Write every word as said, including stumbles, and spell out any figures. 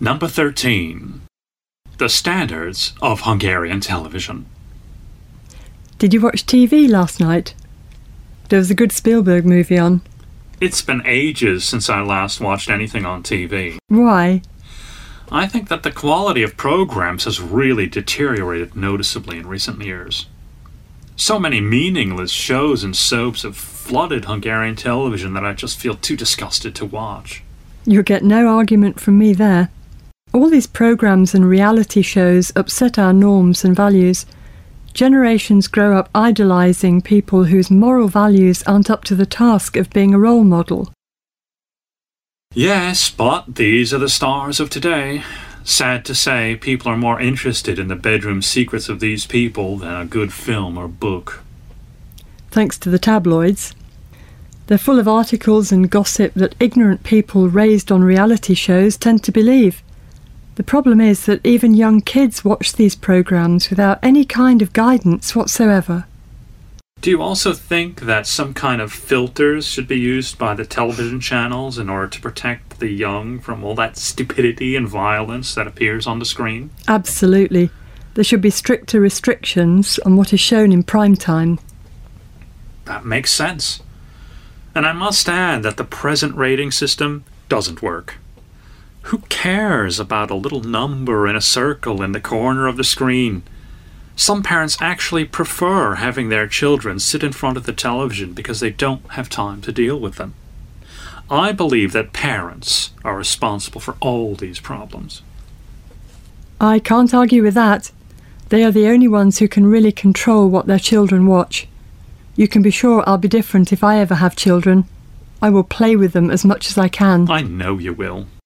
Number thirteen. The standards of Hungarian television. Did you watch T V last night? There was a good Spielberg movie on. It's been ages since I last watched anything on T V. Why? I think that the quality of programs has really deteriorated noticeably in recent years. So many meaningless shows and soaps have flooded Hungarian television that I just feel too disgusted to watch. You'll get no argument from me there. All these programs and reality shows upset our norms and values. Generations grow up idolising people whose moral values aren't up to the task of being a role model. Yes, but these are the stars of today. Sad to say, people are more interested in the bedroom secrets of these people than a good film or book. Thanks to the tabloids. They're full of articles and gossip that ignorant people raised on reality shows tend to believe. The problem is that even young kids watch these programs without any kind of guidance whatsoever. Do you also think that some kind of filters should be used by the television channels in order to protect the young from all that stupidity and violence that appears on the screen? Absolutely. There should be stricter restrictions on what is shown in prime time. That makes sense. And I must add that the present rating system doesn't work. Who cares about a little number in a circle in the corner of the screen? Some parents actually prefer having their children sit in front of the television because they don't have time to deal with them. I believe that parents are responsible for all these problems. I can't argue with that. They are the only ones who can really control what their children watch. You can be sure I'll be different if I ever have children. I will play with them as much as I can. I know you will.